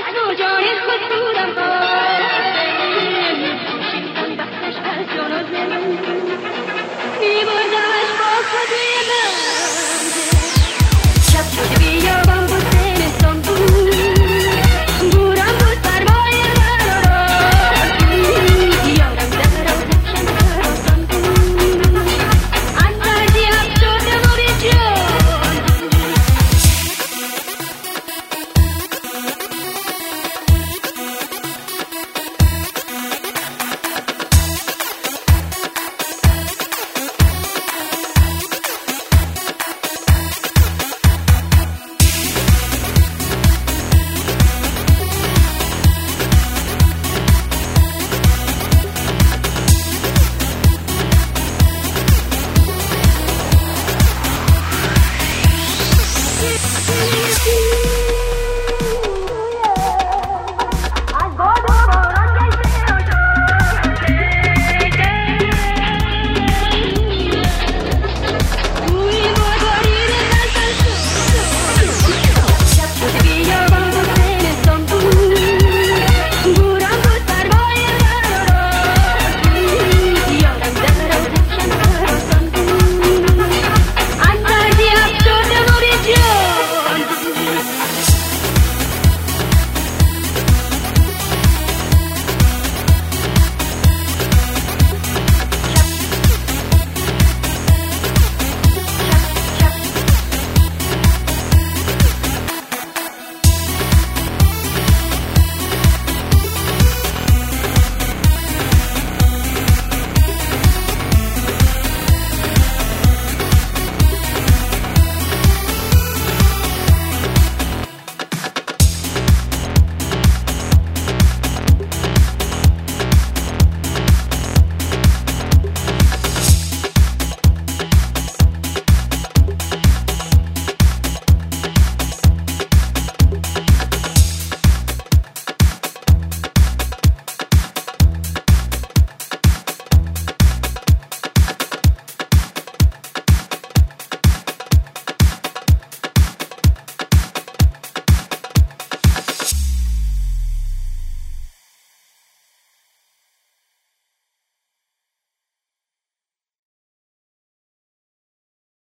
جان خود بودم شیطان بختش از جان و زمین میبردمش با خود روی من شب شده بیابان بود زمستان بود بوران بود سرمای من یادم در آتشم براسان بود از مردی افسردم و به جان